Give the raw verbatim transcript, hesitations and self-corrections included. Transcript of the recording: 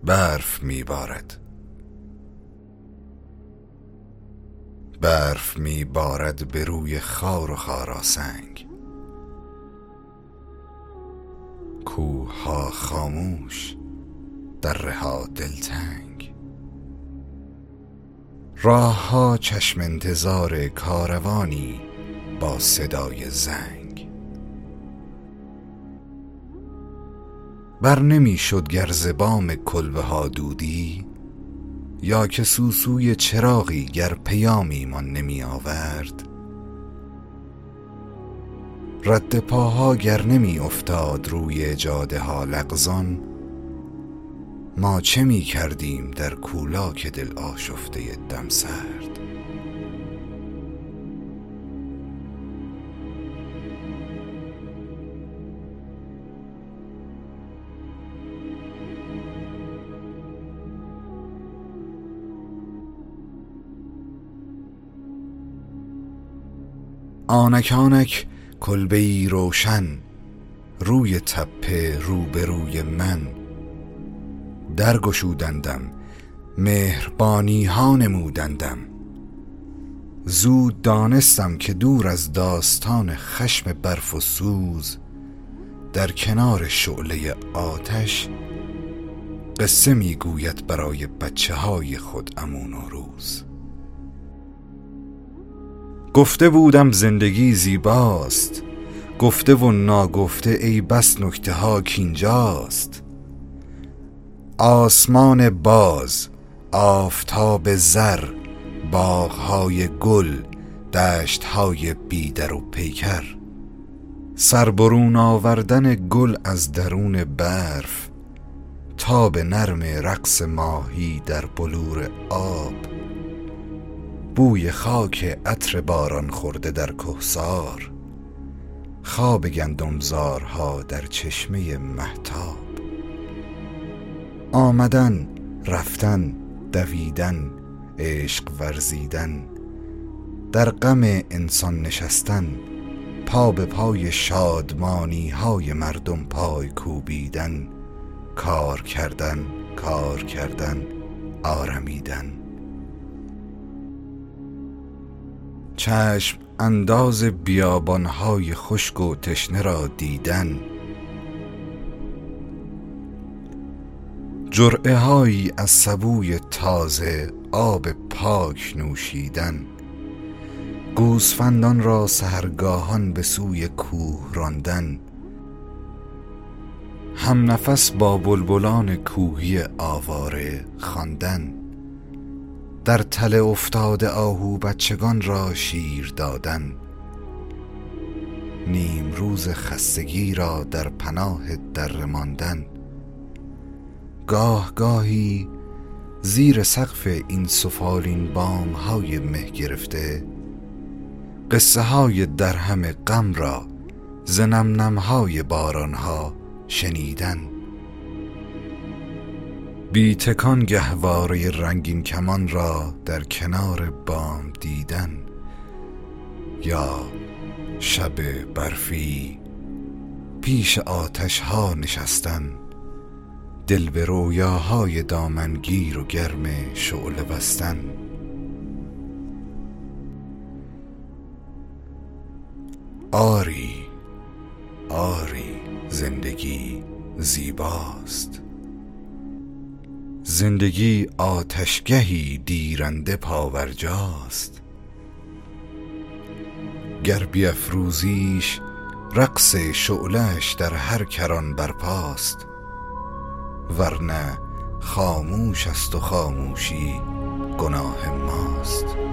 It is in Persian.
برف میبارد. برف میبارد به روی خار و خاراسنگ. کوه ها خاموش، دره ها دلتنگ. راه ها چشم انتظار کاروانی با صدای زنگ. بر نمی شد گر ز بام کلبه ها دودی، یا که سوسوی چراغی گر پیامی من نمی آورد. رد پاها گر نمی افتاد روی جاده ها لغزان، ما چه می کردیم در کولاک دل آشفته دم سرد. آنک آنک کلبه‌ای روشن روی تپه روبروی من. درگشودندم، مهربانی ها نمودندم. زود دانستم که دور از داستان خشم برف و سوز، در کنار شعله آتش قصه میگوید برای بچه های خود امون و روز. گفته بودم زندگی زیباست، گفته و ناگفته ای بس نکته ها کینجاست. آسمان باز، آفتاب زر، باغهای گل، دشتهای بیدر و پیکر. سربرون آوردن گل از درون برف، تاب نرم رقص ماهی در بلور آب. بوی خاک عطر باران خورده در کهسار، خواب گندمزارها در چشمه مهتاب. آمدن، رفتن، دویدن، عشق ورزیدن، در غم انسان نشستن، پا به پای شادمانی های مردم پای کوبیدن، کار کردن، کار کردن، آرمیدن. چشم انداز بیابانهای خشک و تشنه را دیدن، جرعه هایی از سبوی تازه آب پاک نوشیدن. گوسفندان را سحرگاهان به سوی کوه راندن، هم نفس با بلبلان کوهی آواره خواندن. در تله افتاده آهو بچگان را شیر دادن، نیم روز خستگی را در پناه دره ماندن. گاه گاهی زیر سقف این سفالین بام های مه گرفته، قصه های درهم غم را ز نم نم های باران ها شنیدن. بی تکان گهواره رنگین کمان را در کنار بام دیدن، یا شب برفی پیش آتش ها نشستن، دل به رویاهای دامنگیر و گرم شعله بستن. آری آری زندگی زیباست، زندگی آتشگهی دیرنده پاورجاست. گر بیفروزیش رقص شعله‌اش در هر کران برپاست، ورنه خاموش است و خاموشی گناه ماست.